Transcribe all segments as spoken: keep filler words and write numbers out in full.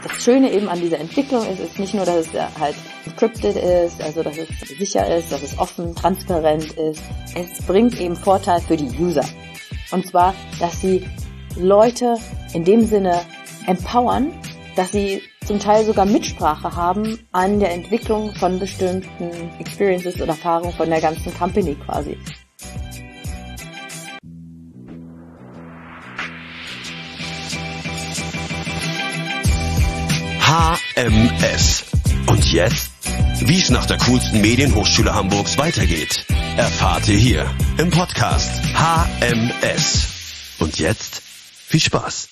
das Schöne eben an dieser Entwicklung ist, ist nicht nur, dass es halt encrypted ist, also dass es sicher ist, dass es offen, transparent ist. Es bringt eben Vorteil für die User. Und zwar, dass sie Leute in dem Sinne empowern, dass sie zum Teil sogar Mitsprache haben an der Entwicklung von bestimmten Experiences oder Erfahrungen von der ganzen Company quasi. H M S. Und jetzt? Wie es nach der coolsten Medienhochschule Hamburgs weitergeht, erfahrt ihr hier im Podcast H M S. Und jetzt viel Spaß.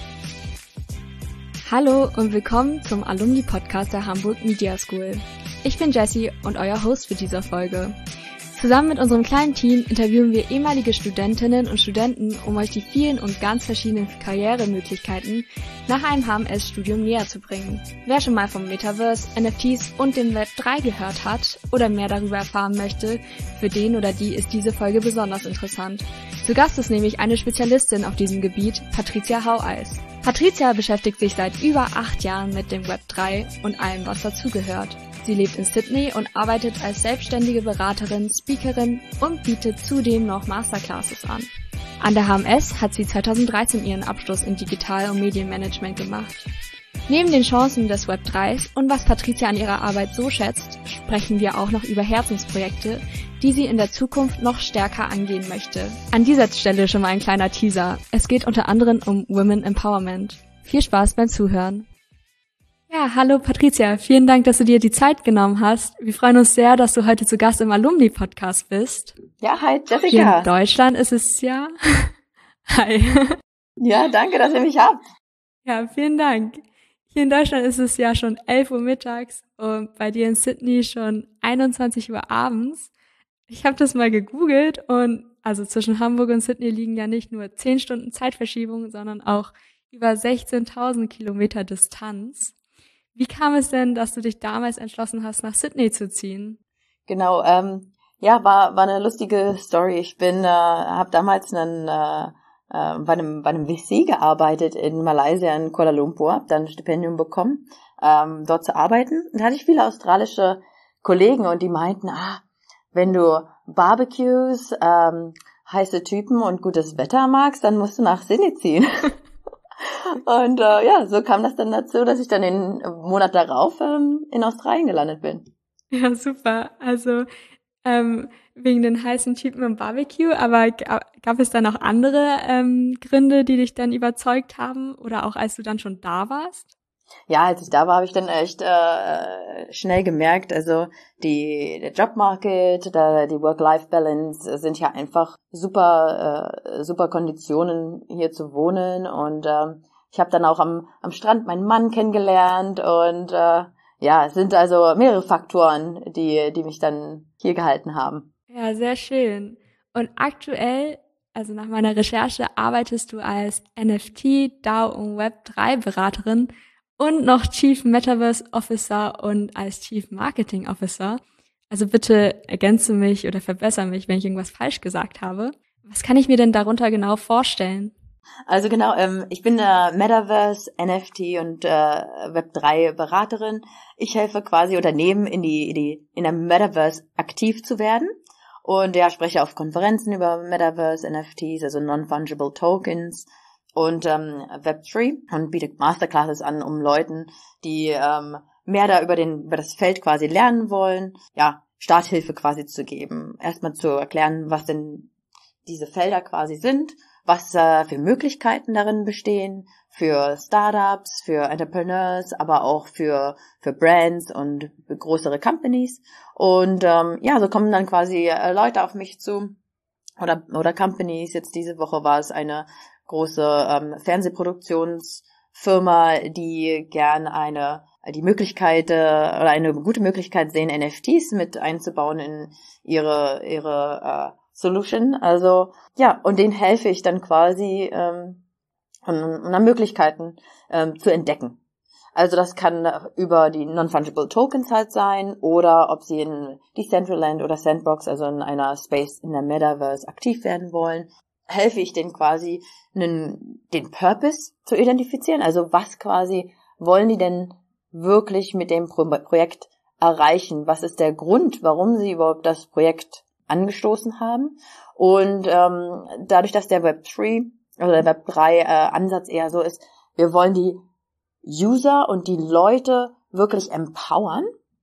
Hallo und willkommen zum Alumni-Podcast der Hamburg Media School. Ich bin Jessie und euer Host für diese Folge. Zusammen mit unserem kleinen Team interviewen wir ehemalige Studentinnen und Studenten, um euch die vielen und ganz verschiedenen Karrieremöglichkeiten nach einem H M S-Studium näher zu bringen. Wer schon mal vom Metaverse, N F Ts und dem Web drei gehört hat oder mehr darüber erfahren möchte, für den oder die ist diese Folge besonders interessant. Zu Gast ist nämlich eine Spezialistin auf diesem Gebiet, Patricia Haueis. Patricia beschäftigt sich seit über acht Jahren mit dem Web drei und allem, was dazugehört. Sie lebt in Sydney und arbeitet als selbstständige Beraterin, Speakerin und bietet zudem noch Masterclasses an. An der H M S hat sie zweitausenddreizehn ihren Abschluss in Digital- und Medienmanagement gemacht. Neben den Chancen des Web drei und was Patricia an ihrer Arbeit so schätzt, sprechen wir auch noch über Herzensprojekte, die sie in der Zukunft noch stärker angehen möchte. An dieser Stelle schon mal ein kleiner Teaser. Es geht unter anderem um Women Empowerment. Viel Spaß beim Zuhören. Ja, hallo Patricia, vielen Dank, dass du dir die Zeit genommen hast. Wir freuen uns sehr, dass du heute zu Gast im Alumni-Podcast bist. Ja, hi Jessica. Hier in Deutschland ist es ja... Hi. Ja, danke, dass ihr mich habt. Ja, vielen Dank. Hier in Deutschland ist es ja schon elf Uhr mittags und bei dir in Sydney schon einundzwanzig Uhr abends. Ich habe das mal gegoogelt und also zwischen Hamburg und Sydney liegen ja nicht nur zehn Stunden Zeitverschiebung, sondern auch über sechzehntausend Kilometer Distanz. Wie kam es denn, dass du dich damals entschlossen hast, nach Sydney zu ziehen? Genau, ähm, ja, war war eine lustige Story. Ich bin, äh, habe damals einen, äh, äh, bei einem bei einem V C gearbeitet in Malaysia in Kuala Lumpur, habe dann ein Stipendium bekommen, ähm, dort zu arbeiten. Und da hatte ich viele australische Kollegen und die meinten, ah, wenn du Barbecues, ähm, heiße Typen und gutes Wetter magst, dann musst du nach Sydney ziehen. Und äh, ja, so kam das dann dazu, dass ich dann den Monat darauf ähm, in Australien gelandet bin. Ja, super. Also ähm, wegen den heißen Typen im Barbecue, aber g- gab es da noch andere ähm, Gründe, die dich dann überzeugt haben oder auch als du dann schon da warst? Ja, als ich da war, habe ich dann echt äh, schnell gemerkt, also die der Jobmarket, da, die Work-Life-Balance sind ja einfach super äh, super Konditionen hier zu wohnen und äh, ich habe dann auch am am Strand meinen Mann kennengelernt und äh, ja, es sind also mehrere Faktoren, die die mich dann hier gehalten haben. Ja, sehr schön. Und aktuell, also nach meiner Recherche, arbeitest du als N F T, D A O und Web drei Beraterin und noch Chief Metaverse Officer und als Chief Marketing Officer. Also bitte ergänze mich oder verbessere mich, wenn ich irgendwas falsch gesagt habe. Was kann ich mir denn darunter genau vorstellen? Also genau, ähm, ich bin äh, Metaverse, N F T und äh, Web drei Beraterin. Ich helfe quasi Unternehmen in die, in die in der Metaverse aktiv zu werden und ja, spreche auf Konferenzen über Metaverse, N F Ts, also Non-Fungible Tokens und ähm, Web drei und biete Masterclasses an, um Leuten, die ähm, mehr da über den über das Feld quasi lernen wollen, ja, Starthilfe quasi zu geben. Erstmal zu erklären, was denn diese Felder quasi sind, was äh, für Möglichkeiten darin bestehen, für Startups, für Entrepreneurs, aber auch für für Brands und für größere Companies. Und ähm, ja, so kommen dann quasi äh, Leute auf mich zu oder oder Companies. Jetzt diese Woche war es eine große ähm, Fernsehproduktionsfirma, die gern eine die Möglichkeit äh, oder eine gute Möglichkeit sehen, N F Ts mit einzubauen in ihre ihre äh, Solution. Also ja, und denen helfe ich dann quasi ähm, und, und dann Möglichkeiten ähm, zu entdecken. Also das kann über die Non-Fungible Tokens halt sein oder ob sie in Decentraland oder Sandbox, also in einer Space in der Metaverse aktiv werden wollen. Helfe ich denen quasi, einen, den Purpose zu identifizieren, also was quasi wollen die denn wirklich mit dem Pro- Projekt erreichen? Was ist der Grund, warum sie überhaupt das Projekt angestoßen haben? Und ähm, dadurch, dass der Web drei, also der Web drei äh, Ansatz eher so ist, wir wollen die User und die Leute wirklich empowern,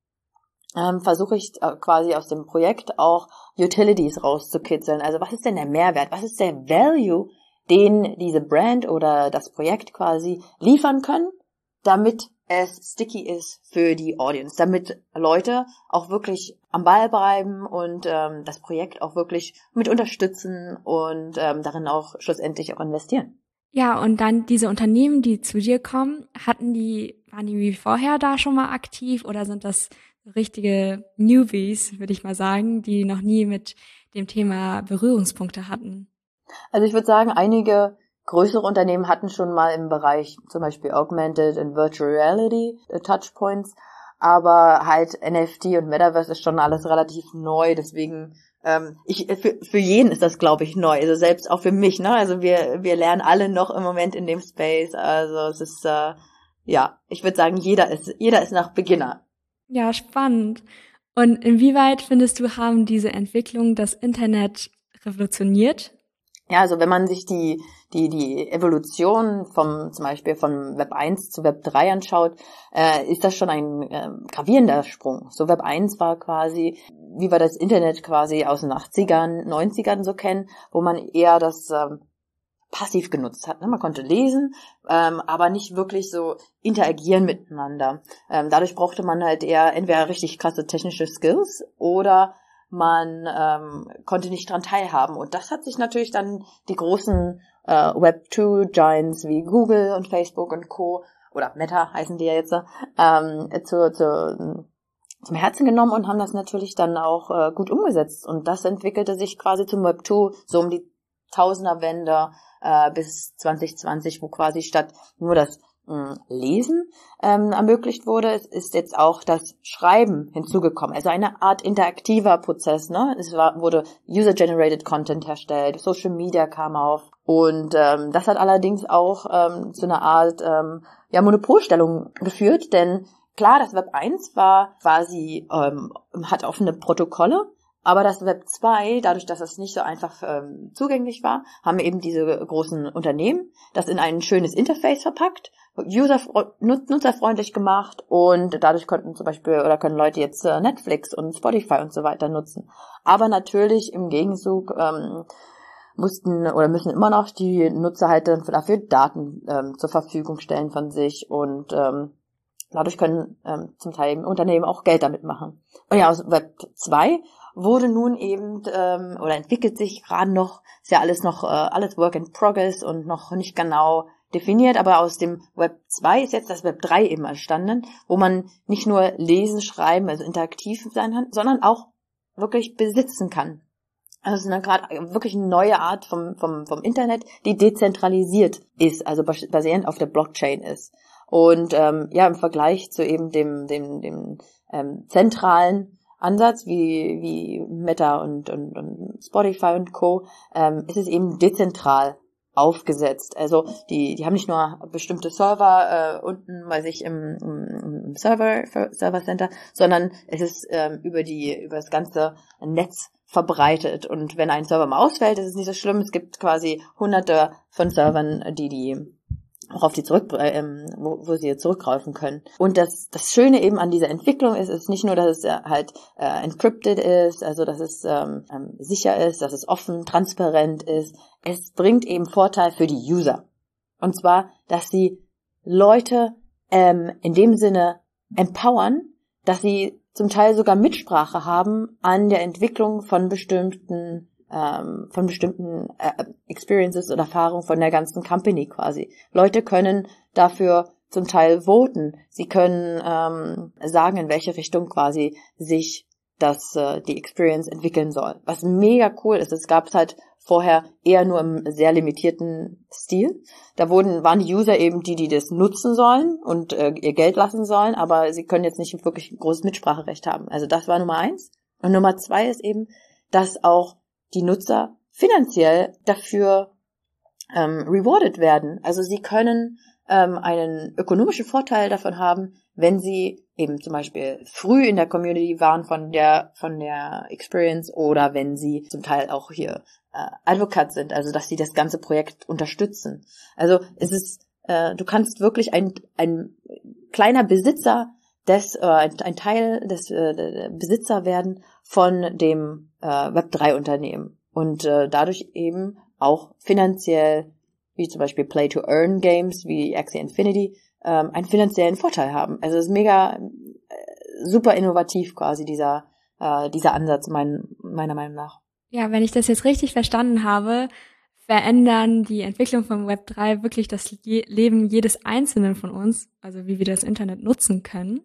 ähm, versuche ich äh, quasi aus dem Projekt auch Utilities rauszukitzeln. Also was ist denn der Mehrwert? Was ist der Value, den diese Brand oder das Projekt quasi liefern können, damit es sticky ist für die Audience, damit Leute auch wirklich am Ball bleiben und ähm, das Projekt auch wirklich mit unterstützen und ähm, darin auch schlussendlich auch investieren. Ja, und dann diese Unternehmen, die zu dir kommen, hatten die, waren die wie vorher da schon mal aktiv oder sind das richtige Newbies, würde ich mal sagen, die noch nie mit dem Thema Berührungspunkte hatten? Also ich würde sagen, einige größere Unternehmen hatten schon mal im Bereich zum Beispiel Augmented und Virtual Reality äh, Touchpoints, aber halt N F T und Metaverse ist schon alles relativ neu, deswegen ähm, ich für, für jeden ist das, glaube ich, neu, also selbst auch für mich, ne? Also wir wir lernen alle noch im Moment in dem Space, also es ist äh, ja, ich würde sagen, jeder ist jeder ist noch Beginner. Ja, spannend. Und inwieweit findest du, haben diese Entwicklungen das Internet revolutioniert? Ja, also wenn man sich die die die Evolution vom zum Beispiel von Web eins zu Web drei anschaut, äh, ist das schon ein äh, gravierender Sprung. So Web eins war quasi, wie wir das Internet quasi aus den achtzigern, neunzigern so kennen, wo man eher das ähm, passiv genutzt hat. Ne? Man konnte lesen, ähm, aber nicht wirklich so interagieren miteinander. Ähm, dadurch brauchte man halt eher entweder richtig krasse technische Skills oder man ähm, konnte nicht dran teilhaben. Und das hat sich natürlich dann die großen äh, Web zwei Giants wie Google und Facebook und Co. oder Meta heißen die ja jetzt, ähm, zu, zu, zum Herzen genommen und haben das natürlich dann auch äh, gut umgesetzt. Und das entwickelte sich quasi zum Web zwei so um die Tausenderwende äh, bis zwanzig zwanzig, wo quasi statt nur das mh, Lesen ähm, ermöglicht wurde, es ist jetzt auch das Schreiben hinzugekommen. Also eine Art interaktiver Prozess, ne? Es war, wurde User-Generated Content hergestellt, Social Media kam auf und ähm, das hat allerdings auch ähm, zu einer Art ähm, ja Monopolstellung geführt, denn klar, das Web eins war quasi ähm, hat offene Protokolle. Aber das Web zwei, dadurch, dass es nicht so einfach ähm, zugänglich war, haben eben diese großen Unternehmen das in ein schönes Interface verpackt, user nutzerfreundlich gemacht und dadurch konnten zum Beispiel oder können Leute jetzt äh, Netflix und Spotify und so weiter nutzen. Aber natürlich im Gegenzug ähm, mussten oder müssen immer noch die Nutzer halt dafür Daten ähm, zur Verfügung stellen von sich und ähm, dadurch können ähm, zum Teil Unternehmen auch Geld damit machen. Und ja, aus Web zwei wurde nun eben ähm, oder entwickelt sich gerade noch, ist ja alles noch äh, alles Work in Progress und noch nicht genau definiert, aber aus dem Web zwei ist jetzt das Web drei eben entstanden, wo man nicht nur lesen, schreiben, also interaktiv sein kann, sondern auch wirklich besitzen kann. Also es ist eine gerade wirklich eine neue Art vom vom vom Internet, die dezentralisiert ist, also basierend auf der Blockchain ist. Und ähm, ja, im Vergleich zu eben dem dem dem ähm, zentralen Ansatz wie wie Meta und und, und Spotify und Co. Ähm, ist es eben dezentral aufgesetzt. Also die die haben nicht nur bestimmte Server äh, unten bei sich im, im, im Server Server Center, sondern es ist ähm, über die über das ganze Netz verbreitet. Und wenn ein Server mal ausfällt, ist es nicht so schlimm. Es gibt quasi hunderte von Servern, die die auch auf die zurück, ähm, wo, wo sie zurückgreifen können. Und das das Schöne eben an dieser Entwicklung ist, ist nicht nur, dass es halt äh, encrypted ist, also dass es ähm, sicher ist, dass es offen, transparent ist. Es bringt eben Vorteil für die User. Und zwar, dass sie Leute ähm, in dem Sinne empowern, dass sie zum Teil sogar Mitsprache haben an der Entwicklung von bestimmten ähm, von bestimmten äh, Experiences oder Erfahrungen von der ganzen Company quasi. Leute können dafür zum Teil voten. Sie können ähm, sagen, in welche Richtung quasi sich das äh, die Experience entwickeln soll. Was mega cool ist, es gab es halt vorher eher nur im sehr limitierten Stil. Da wurden waren die User eben die, die das nutzen sollen und äh, ihr Geld lassen sollen, aber sie können jetzt nicht wirklich ein großes Mitspracherecht haben. Also das war Nummer eins. Und Nummer zwei ist eben, dass auch die Nutzer finanziell dafür ähm, rewarded werden. Also sie können ähm, einen ökonomischen Vorteil davon haben, wenn sie eben zum Beispiel früh in der Community waren von der von der Experience oder wenn sie zum Teil auch hier äh, Advocate sind, also dass sie das ganze Projekt unterstützen. Also es ist, äh, du kannst wirklich ein ein kleiner Besitzer des, äh, ein, ein Teil des äh, Besitzer werden von dem äh, Web drei Unternehmen und äh, dadurch eben auch finanziell, wie zum Beispiel Play-to-Earn-Games wie Axie Infinity, ähm, einen finanziellen Vorteil haben. Also es ist mega, äh, super innovativ quasi dieser äh, dieser Ansatz mein, meiner Meinung nach. Ja, wenn ich das jetzt richtig verstanden habe, verändern die Entwicklung von Web drei wirklich das Je- Leben jedes Einzelnen von uns, also wie wir das Internet nutzen können,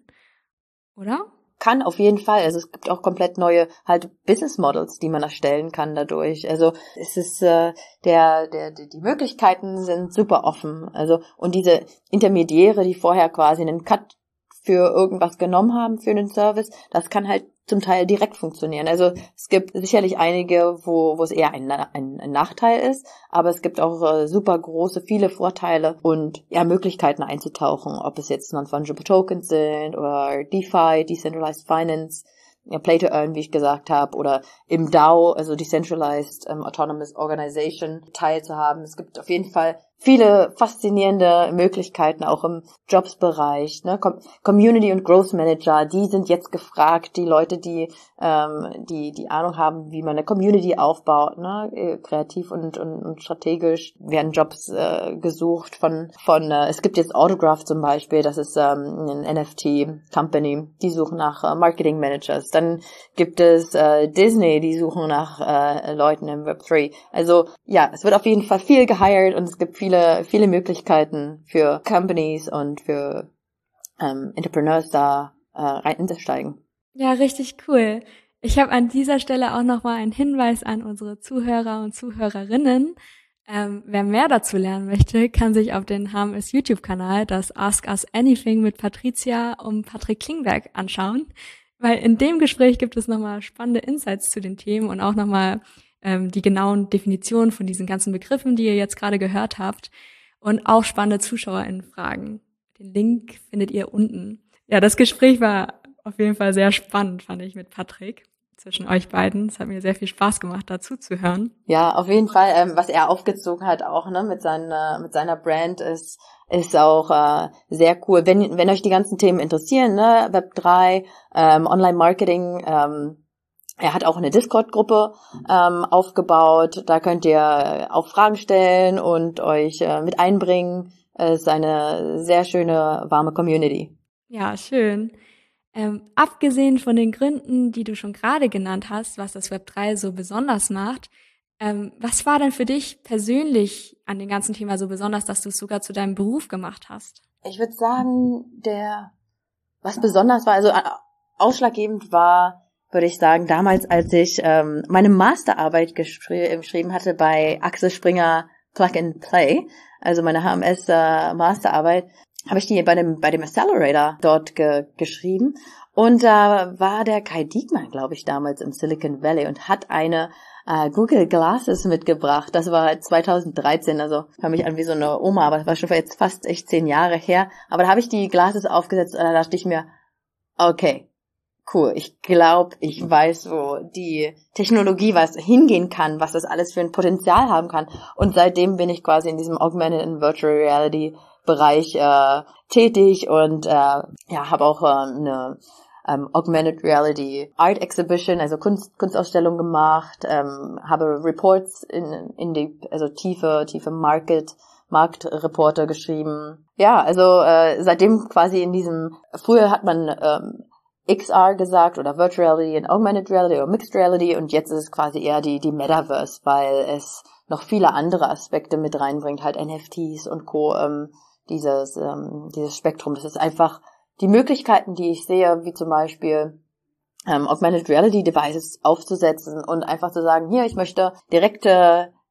oder? Kann auf jeden Fall. Also es gibt auch komplett neue halt Business Models, die man erstellen kann dadurch. Also es ist äh, der der die Möglichkeiten sind super offen. Also und diese Intermediäre, die vorher quasi einen Cut für irgendwas genommen haben für einen Service, das kann halt zum Teil direkt funktionieren. Also es gibt sicherlich einige, wo wo es eher ein, ein, ein Nachteil ist, aber es gibt auch äh, super große, viele Vorteile und ja Möglichkeiten einzutauchen, ob es jetzt Non-Fungible Tokens sind oder DeFi, Decentralized Finance, ja, Play-to-Earn, wie ich gesagt habe, oder im D A O, also Decentralized um, Autonomous Organization, teilzuhaben. Es gibt auf jeden Fall viele faszinierende Möglichkeiten, auch im Jobs-Bereich. Ne? Com- Community- und Growth-Manager, die sind jetzt gefragt, die Leute, die ähm, die die Ahnung haben, wie man eine Community aufbaut, ne? Kreativ und, und, und strategisch werden Jobs äh, gesucht von, von äh, es gibt jetzt Autograph zum Beispiel, das ist ähm, ein N F T-Company, die suchen nach äh, Marketing-Managers. Dann gibt es äh, Disney, die suchen nach äh, Leuten im Web drei. Also ja, es wird auf jeden Fall viel gehired und es gibt viele viele, viele Möglichkeiten für Companies und für ähm, Entrepreneurs da äh, rein einzusteigen. Ja, richtig cool. Ich habe an dieser Stelle auch nochmal einen Hinweis an unsere Zuhörer und Zuhörerinnen. Ähm, wer mehr dazu lernen möchte, kann sich auf den H M S YouTube-Kanal das Ask Us Anything mit Patricia und Patrick Klingberg anschauen, weil in dem Gespräch gibt es nochmal spannende Insights zu den Themen und auch nochmal ähm, die genauen Definitionen von diesen ganzen Begriffen, die ihr jetzt gerade gehört habt und auch spannende ZuschauerInnen-Fragen. Den Link findet ihr unten. Ja, das Gespräch war auf jeden Fall sehr spannend, fand ich, mit Patrick. Zwischen euch beiden. Es hat mir sehr viel Spaß gemacht, dazu zu hören. Ja, auf jeden Fall, ähm, was er aufgezogen hat, auch ne, mit seiner mit seiner Brand ist ist auch äh, sehr cool. Wenn wenn euch die ganzen Themen interessieren, ne, Web drei, ähm, Online-Marketing, ähm, er hat auch eine Discord-Gruppe ähm, aufgebaut. Da könnt ihr auch Fragen stellen und euch äh, mit einbringen. Es ist eine sehr schöne, warme Community. Ja, schön. Ähm, abgesehen von den Gründen, die du schon gerade genannt hast, was das Web drei so besonders macht, ähm, was war denn für dich persönlich an dem ganzen Thema so besonders, dass du es sogar zu deinem Beruf gemacht hast? Ich würde sagen, der was besonders war, also ausschlaggebend war, würde ich sagen, damals, als ich ähm, meine Masterarbeit geschri- geschrieben hatte bei Axel Springer Plug and Play, also meine H M S äh, Masterarbeit, habe ich die bei dem bei dem Accelerator dort ge- geschrieben und da äh, war der Kai Diekmann, glaube ich, damals im Silicon Valley und hat eine äh, Google Glasses mitgebracht. Das war zwanzig dreizehn, also hör mich an wie so eine Oma, aber das war schon jetzt fast echt zehn Jahre her. Aber da habe ich die Glasses aufgesetzt und da dachte ich mir, okay, cool, ich glaube, ich weiß, wo die Technologie was hingehen kann, was das alles für ein Potenzial haben kann. Und seitdem bin ich quasi in diesem Augmented and Virtual Reality Bereich äh, tätig und äh, ja, habe auch äh, eine ähm, Augmented Reality Art Exhibition, also Kunst, Kunstausstellung gemacht, ähm, habe Reports in in die also tiefe tiefe Market Marktreporte geschrieben. Ja, also äh, seitdem quasi in diesem, früher hat man ähm, X R gesagt oder Virtual Reality und Augmented Reality oder Mixed Reality und jetzt ist es quasi eher die die Metaverse, weil es noch viele andere Aspekte mit reinbringt, halt N F Ts und Co. Ähm, dieses ähm, dieses Spektrum. Das ist einfach die Möglichkeiten, die ich sehe, wie zum Beispiel ähm, Augmented Reality Devices aufzusetzen und einfach zu sagen, hier, ich möchte direkte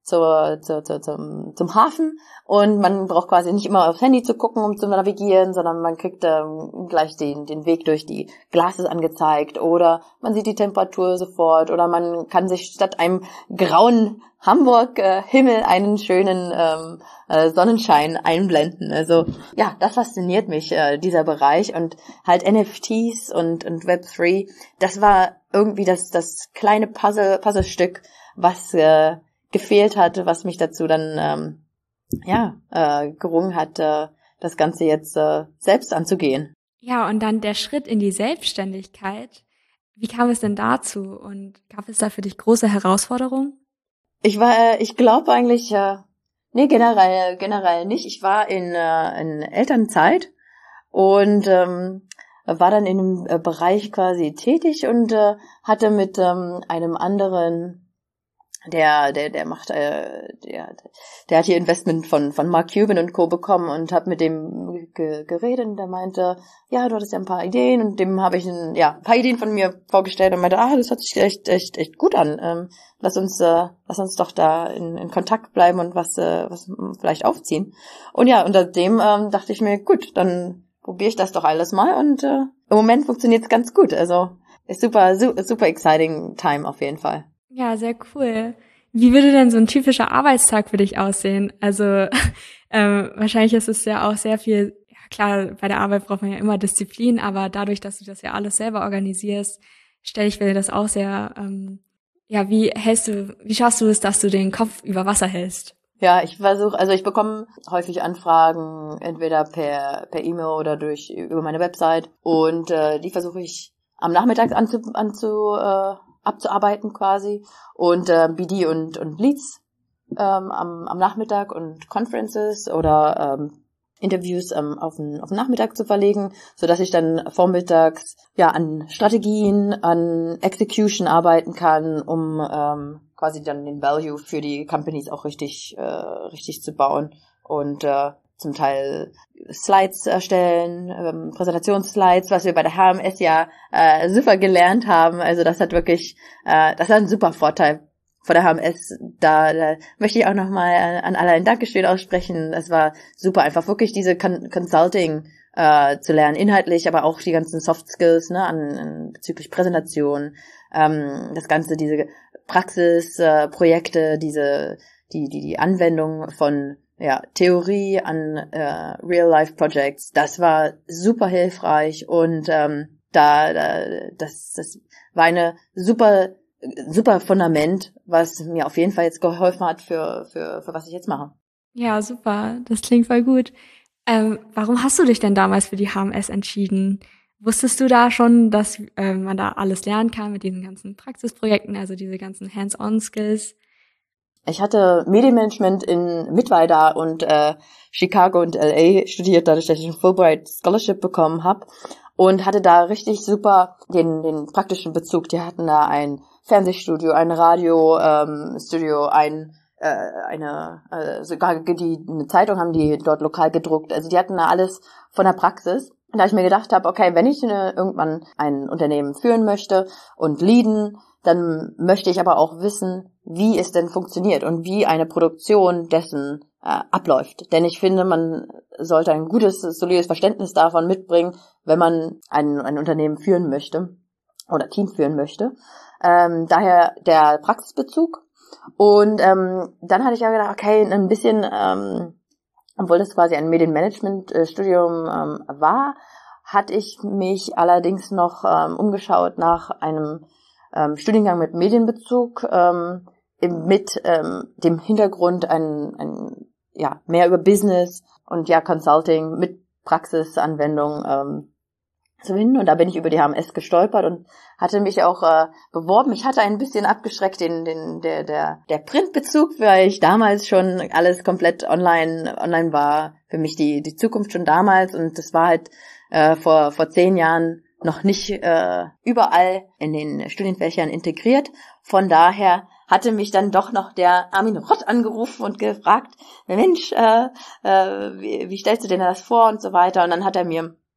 zur, zur, zur, zum, zum Hafen und man braucht quasi nicht immer aufs Handy zu gucken, um zu navigieren, sondern man kriegt ähm, gleich den, den Weg durch die Glasses angezeigt oder man sieht die Temperatur sofort oder man kann sich statt einem grauen Hamburg-Himmel äh, einen schönen ähm, äh, Sonnenschein einblenden. Also ja, das fasziniert mich, äh, dieser Bereich und halt N F Ts und, und Web drei, das war irgendwie das, das kleine Puzzle, Puzzlestück, was äh, gefehlt hatte, was mich dazu dann ähm, ja äh, gerungen hat, äh, das Ganze jetzt äh, selbst anzugehen. Ja, und dann der Schritt in die Selbstständigkeit. Wie kam es denn dazu und gab es da für dich große Herausforderungen? Ich war, äh, ich glaube eigentlich, äh, nee, generell, generell nicht. Ich war in, äh, in Elternzeit und ähm, war dann in dem äh, Bereich quasi tätig und äh, hatte mit ähm, einem anderen Der, der, der macht, äh, der, der hat hier Investment von, von Mark Cuban und Co. bekommen und hab mit dem ge- geredet und der meinte, ja, du hattest ja ein paar Ideen und dem habe ich ein, ja, ein paar Ideen von mir vorgestellt und meinte, ah, das hört sich echt, echt, echt gut an. Ähm, lass uns, äh, lass uns doch da in, in Kontakt bleiben und was, äh, was vielleicht aufziehen. Und ja, unter dem ähm, dachte ich mir, gut, dann probiere ich das doch alles mal und äh, im Moment funktioniert es ganz gut. Also ist super, super, super exciting time auf jeden Fall. Ja, sehr cool. Wie würde denn so ein typischer Arbeitstag für dich aussehen? Also ähm, wahrscheinlich ist es ja auch sehr viel, ja klar, bei der Arbeit braucht man ja immer Disziplin, aber dadurch, dass du das ja alles selber organisierst, stelle ich mir das auch sehr, ähm, ja, wie hältst du, wie schaffst du es, dass du den Kopf über Wasser hältst? Ja, ich versuche, also ich bekomme häufig Anfragen, entweder per per E-Mail oder durch über meine Website und äh, die versuche ich am Nachmittag anzu, anzu äh, abzuarbeiten quasi und äh, B D und und Leads ähm, am am Nachmittag und Conferences oder ähm, Interviews ähm, auf den auf den Nachmittag zu verlegen, so dass ich dann vormittags ja an Strategien, an Execution arbeiten kann, um ähm, quasi dann den Value für die Companies auch richtig äh, richtig zu bauen und äh, zum Teil Slides erstellen, ähm, Präsentationsslides, was wir bei der H M S ja äh, super gelernt haben. Also das hat wirklich, äh, das hat einen super Vorteil vor der H M S. Da, da möchte ich auch nochmal an alle ein Dankeschön aussprechen. Es war super, einfach wirklich diese Con- Consulting äh, zu lernen, inhaltlich, aber auch die ganzen Soft Skills, ne, an, an bezüglich Präsentation, ähm, das Ganze, diese Praxisprojekte, äh, diese die die die Anwendung von ja, Theorie an äh, Real-Life-Projects, das war super hilfreich und ähm, da, da das, das war eine super super Fundament, was mir auf jeden Fall jetzt geholfen hat für für für was ich jetzt mache. Ja, super, das klingt voll gut. Ähm, warum hast du dich denn damals für die H M S entschieden? Wusstest du da schon, dass äh, man da alles lernen kann mit diesen ganzen Praxisprojekten, also diese ganzen Hands-on-Skills? Ich hatte Medienmanagement in Mittweida und äh, Chicago und L A studiert, dadurch, dass ich ein Fulbright Scholarship bekommen habe und hatte da richtig super den den praktischen Bezug. Die hatten da ein Fernsehstudio, ein Radiostudio, ähm, ein äh, eine äh, sogar die eine Zeitung haben die dort lokal gedruckt. Also die hatten da alles von der Praxis. Und da ich mir gedacht habe, okay, wenn ich eine, irgendwann ein Unternehmen führen möchte und leaden, dann möchte ich aber auch wissen, wie es denn funktioniert und wie eine Produktion dessen äh, abläuft. Denn ich finde, man sollte ein gutes, solides Verständnis davon mitbringen, wenn man ein, ein Unternehmen führen möchte oder Team führen möchte. Ähm, daher der Praxisbezug. Und ähm, dann hatte ich ja gedacht, okay, ein bisschen, ähm, obwohl das quasi ein Medienmanagement-Studium ähm, war, hatte ich mich allerdings noch ähm, umgeschaut nach einem ähm, Studiengang mit Medienbezug, ähm, mit ähm, dem Hintergrund ein, ein ja mehr über Business und ja Consulting mit Praxisanwendung ähm, zu finden. Und da bin ich über die H M S gestolpert und hatte mich auch äh, beworben. Ich hatte ein bisschen abgeschreckt den den der der der Printbezug, weil ich damals schon alles komplett online online war. Für mich die die Zukunft schon damals und das war halt äh, vor vor zehn Jahren noch nicht äh, überall in den Studienfächern integriert. Von daher hatte mich dann doch noch der Armin Rott angerufen und gefragt, Mensch, äh, äh, wie, wie stellst du dir das vor und so weiter. Und dann hat er mir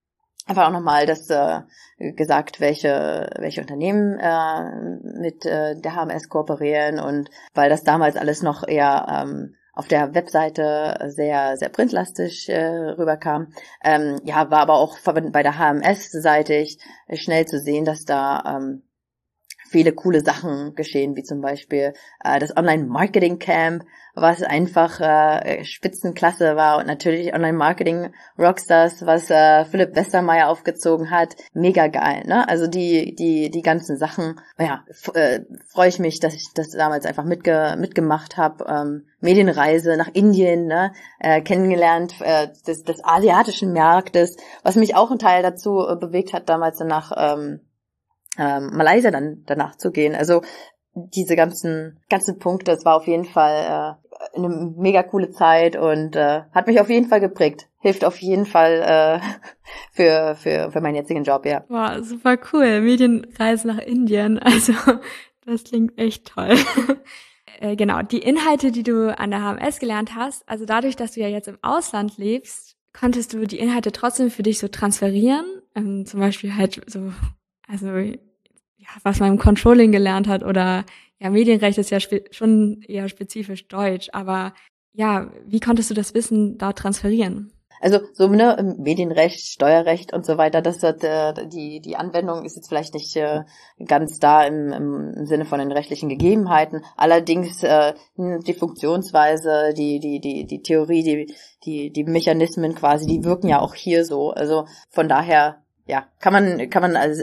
einfach auch nochmal das äh, gesagt, welche welche Unternehmen äh, mit äh, der H M S kooperieren, und weil das damals alles noch eher ähm, auf der Webseite sehr, sehr printlastig äh, rüberkam. Ähm, ja, war aber auch bei der H M S-seitig schnell zu sehen, dass da ähm, viele coole Sachen geschehen, wie zum Beispiel äh, das Online-Marketing-Camp, was einfach äh, Spitzenklasse war, und natürlich Online-Marketing-Rockstars, was äh, Philipp Westermeier aufgezogen hat. Mega geil, ne? Also die die die ganzen Sachen, ja, f- äh, freue ich mich, dass ich das damals einfach mitge mitgemacht habe. Ähm, Medienreise nach Indien, ne? äh, kennengelernt äh, des, des asiatischen Marktes, was mich auch ein Teil dazu äh, bewegt hat, damals danach ähm, ähm, Malaysia dann danach zu gehen. Also diese ganzen ganzen Punkte, das war auf jeden Fall äh, eine mega coole Zeit und äh, hat mich auf jeden Fall geprägt. Hilft auf jeden Fall äh, für für für meinen jetzigen Job, ja. Wow, super cool. Medienreise nach Indien, also das klingt echt toll. äh, genau, die Inhalte, die du an der H M S gelernt hast, also dadurch, dass du ja jetzt im Ausland lebst, konntest du die Inhalte trotzdem für dich so transferieren? Ähm, zum Beispiel halt so, also ja, was man im Controlling gelernt hat, oder ja, Medienrecht ist ja spe- schon eher spezifisch deutsch, aber ja, wie konntest du das Wissen da transferieren? Also so ne, Medienrecht, Steuerrecht und so weiter, das hat, äh, die die Anwendung ist jetzt vielleicht nicht äh, ganz da im, im Sinne von den rechtlichen Gegebenheiten. Allerdings äh, die Funktionsweise, die die die die Theorie, die die die Mechanismen quasi, die wirken ja auch hier so. Also von daher, ja, kann man kann man also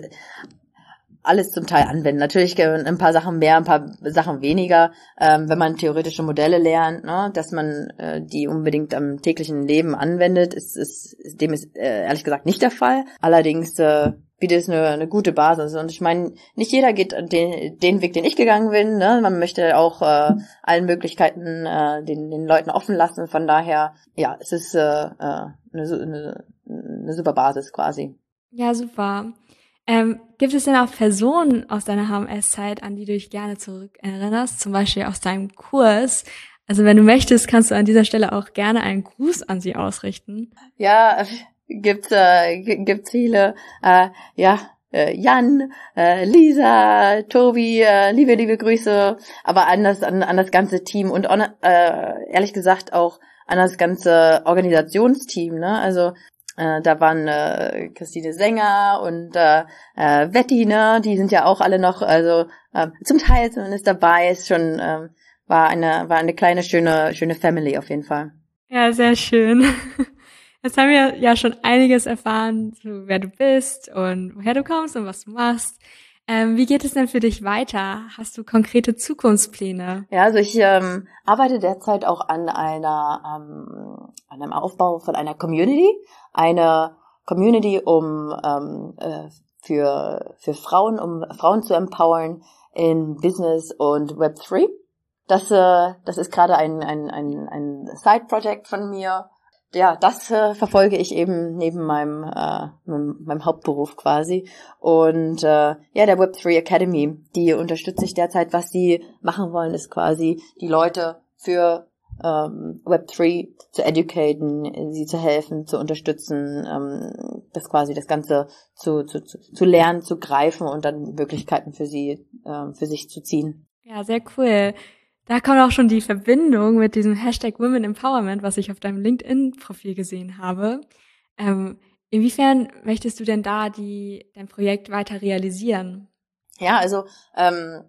alles zum Teil anwenden. Natürlich ein paar Sachen mehr, ein paar Sachen weniger, ähm, wenn man theoretische Modelle lernt, ne, dass man äh, die unbedingt am täglichen Leben anwendet, ist, ist, ist dem ist äh, ehrlich gesagt nicht der Fall. Allerdings äh, bietet es eine, eine gute Basis. Und ich meine, nicht jeder geht den, den Weg, den ich gegangen bin. Ne? Man möchte auch äh, allen Möglichkeiten äh, den, den Leuten offen lassen. Von daher, ja, es ist äh, äh, eine, eine, eine super Basis quasi. Ja, super. Ähm, gibt es denn auch Personen aus deiner H M S-Zeit, an die du dich gerne zurückerinnerst, zum Beispiel aus deinem Kurs? Also wenn du möchtest, kannst du an dieser Stelle auch gerne einen Gruß an sie ausrichten. Ja, gibt's äh, gibt's viele. Äh, ja, äh, Jan, äh, Lisa, Tobi, äh, liebe liebe Grüße. Aber an das an, an das ganze Team und on, äh, ehrlich gesagt auch an das ganze Organisationsteam. Ne, also Äh, da waren äh, Christine Sänger und äh, äh, Vetti, ne, die sind ja auch alle noch, also äh, zum Teil zumindest dabei, ist schon, äh, war eine war eine kleine, schöne schöne Family auf jeden Fall. Ja, sehr schön. Jetzt haben wir ja schon einiges erfahren, so wer du bist und woher du kommst und was du machst. Ähm, wie geht es denn für dich weiter? Hast du konkrete Zukunftspläne? Ja, also ich ähm, arbeite derzeit auch an einer ähm, an einem Aufbau von einer Community, eine Community, um ähm, äh, für für Frauen, um Frauen zu empowern in Business und Web drei. Das äh, das ist gerade ein ein ein ein Side-Project von mir. Ja, das äh, verfolge ich eben neben meinem, äh, meinem, meinem Hauptberuf quasi. Und äh, ja, der Web drei Academy, die unterstütze ich derzeit. Was sie machen wollen, ist quasi die Leute für ähm, Web drei zu educaten, sie zu helfen, zu unterstützen, ähm, das quasi das Ganze zu, zu, zu, zu lernen, zu greifen und dann Möglichkeiten für sie, äh, für sich zu ziehen. Ja, sehr cool. Da kommt auch schon die Verbindung mit diesem Hashtag Women Empowerment, was ich auf deinem LinkedIn-Profil gesehen habe. Ähm, inwiefern möchtest du denn da die dein Projekt weiter realisieren? Ja, also ähm,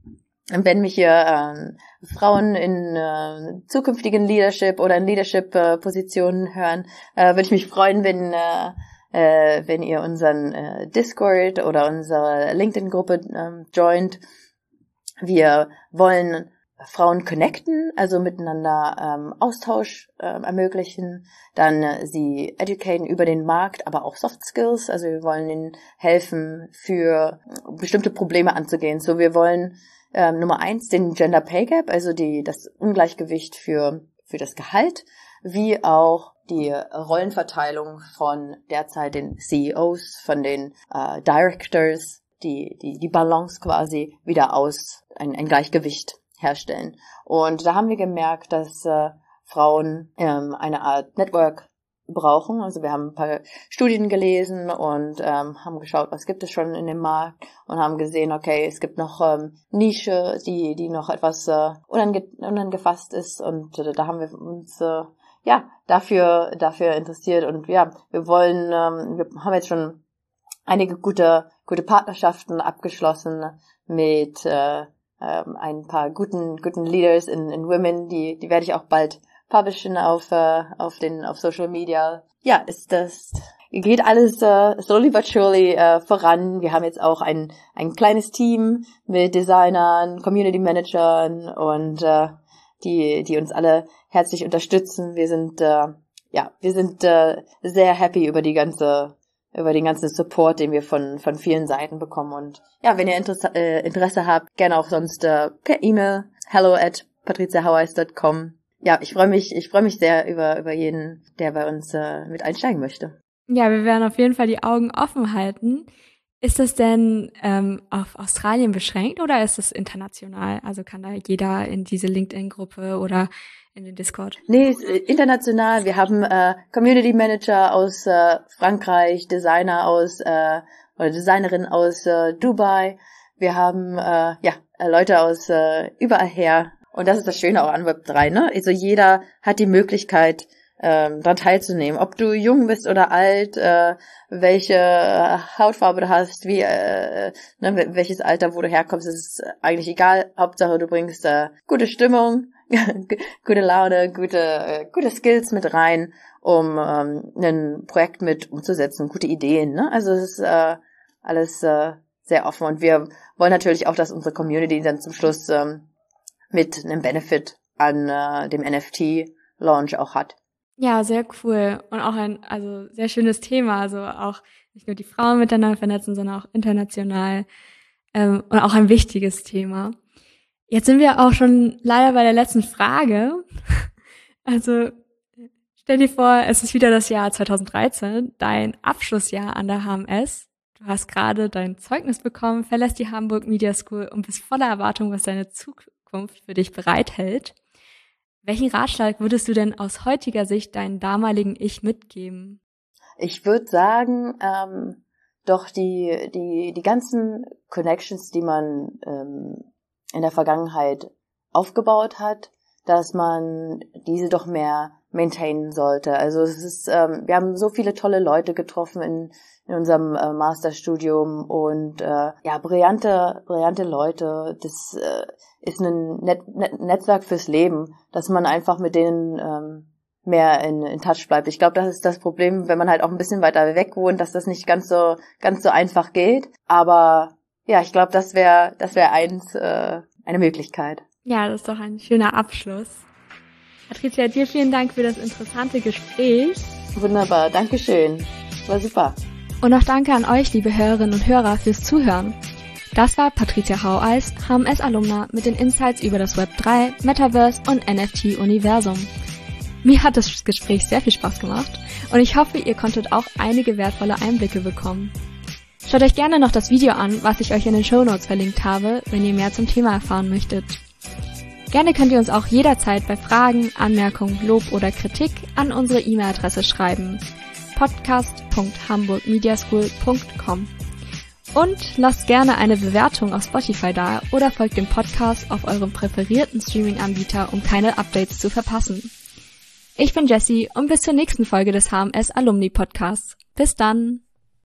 wenn mich hier äh, Frauen in äh, zukünftigen Leadership oder in Leadership-Positionen äh, hören, äh, würde ich mich freuen, wenn äh, äh, wenn ihr unseren äh, Discord oder unsere LinkedIn-Gruppe äh, joint. Wir wollen Frauen connecten, also miteinander ähm, Austausch äh, ermöglichen, dann äh, sie educaten über den Markt, aber auch Soft Skills, also wir wollen ihnen helfen, für bestimmte Probleme anzugehen. So, wir wollen ähm, Nummer eins den Gender Pay Gap, also die das Ungleichgewicht für für das Gehalt, wie auch die Rollenverteilung von derzeit den C E Os, von den äh, Directors, die die die Balance quasi wieder aus, ein, ein Gleichgewicht herstellen. Und da haben wir gemerkt, dass äh, Frauen ähm, eine Art Network brauchen. Also wir haben ein paar Studien gelesen und ähm, haben geschaut, was gibt es schon in dem Markt und haben gesehen, okay, es gibt noch ähm, Nische, die die noch etwas äh, unange- unangefasst ist und äh, da haben wir uns äh, ja dafür dafür interessiert und ja, wir wollen, ähm, wir haben jetzt schon einige gute gute Partnerschaften abgeschlossen mit äh, ähm, ein paar guten guten Leaders in, in Women, die die werde ich auch bald publishen auf äh, auf den auf Social Media. Ja, ist das geht alles äh, slowly but surely äh, voran. Wir haben jetzt auch ein ein kleines Team mit Designern, Community Managern und äh, die die uns alle herzlich unterstützen. Wir sind äh, ja, wir sind äh, sehr happy über die ganze über den ganzen Support, den wir von von vielen Seiten bekommen und ja, wenn ihr Interesse, äh, Interesse habt, gerne auch sonst äh, per E-Mail hello at patricia haueis dot com. Ja, ich freue mich, ich freue mich sehr über über jeden, der bei uns äh, mit einsteigen möchte. Ja, wir werden auf jeden Fall die Augen offen halten. Ist das denn ähm, auf Australien beschränkt oder ist es international? Also kann da jeder in diese LinkedIn-Gruppe oder in den Discord? Nee, ist international. Wir haben äh, Community Manager aus äh, Frankreich, Designer aus äh, oder Designerin aus äh, Dubai. Wir haben äh, ja Leute aus äh, überall her. Und das ist das Schöne auch an Web drei, ne? Also jeder hat die Möglichkeit, ähm, daran teilzunehmen. Ob du jung bist oder alt, äh, welche Hautfarbe du hast, wie, äh, ne, welches Alter, wo du herkommst, ist eigentlich egal. Hauptsache, du bringst äh, gute Stimmung, gute Laune, gute, äh, gute Skills mit rein, um ähm, ein Projekt mit umzusetzen, gute Ideen, ne? Also es ist äh, alles äh, sehr offen und wir wollen natürlich auch, dass unsere Community dann zum Schluss ähm, mit einem Benefit an äh, dem N F T-Launch auch hat. Ja, sehr cool und auch ein also sehr schönes Thema, also auch nicht nur die Frauen miteinander vernetzen, sondern auch international ähm, und auch ein wichtiges Thema. Jetzt sind wir auch schon leider bei der letzten Frage. Also stell dir vor, es ist wieder das Jahr zwanzig dreizehn, dein Abschlussjahr an der H M S. Du hast gerade dein Zeugnis bekommen, verlässt die Hamburg Media School und bist voller Erwartung, was deine Zukunft für dich bereithält. Welchen Ratschlag würdest du denn aus heutiger Sicht deinem damaligen Ich mitgeben? Ich würde sagen, ähm, doch die die die ganzen Connections, die man ähm, in der Vergangenheit aufgebaut hat, dass man diese doch mehr maintainen sollte. Also es ist, ähm, wir haben so viele tolle Leute getroffen in in unserem äh, Masterstudium und äh, ja, brillante, brillante Leute. Das äh, ist ein Net- Net- Netzwerk fürs Leben, dass man einfach mit denen ähm, mehr in, in Touch bleibt. Ich glaube, das ist das Problem, wenn man halt auch ein bisschen weiter weg wohnt, dass das nicht ganz so ganz so einfach geht. Aber ja, ich glaube, das wäre das wäre eins äh, eine Möglichkeit. Ja, das ist doch ein schöner Abschluss. Patricia, dir vielen Dank für das interessante Gespräch. Wunderbar, Dankeschön. War super. Und auch danke an euch, liebe Hörerinnen und Hörer, fürs Zuhören. Das war Patricia Haueis, H M S-Alumna mit den Insights über das Web drei, Metaverse und N F T-Universum. Mir hat das Gespräch sehr viel Spaß gemacht und ich hoffe, ihr konntet auch einige wertvolle Einblicke bekommen. Schaut euch gerne noch das Video an, was ich euch in den Shownotes verlinkt habe, wenn ihr mehr zum Thema erfahren möchtet. Gerne könnt ihr uns auch jederzeit bei Fragen, Anmerkungen, Lob oder Kritik an unsere E-Mail-Adresse schreiben: podcast punkt hamburg media school punkt com. Und lasst gerne eine Bewertung auf Spotify da oder folgt dem Podcast auf eurem präferierten Streaming-Anbieter, um keine Updates zu verpassen. Ich bin Jessie und bis zur nächsten Folge des H M S Alumni Podcasts. Bis dann!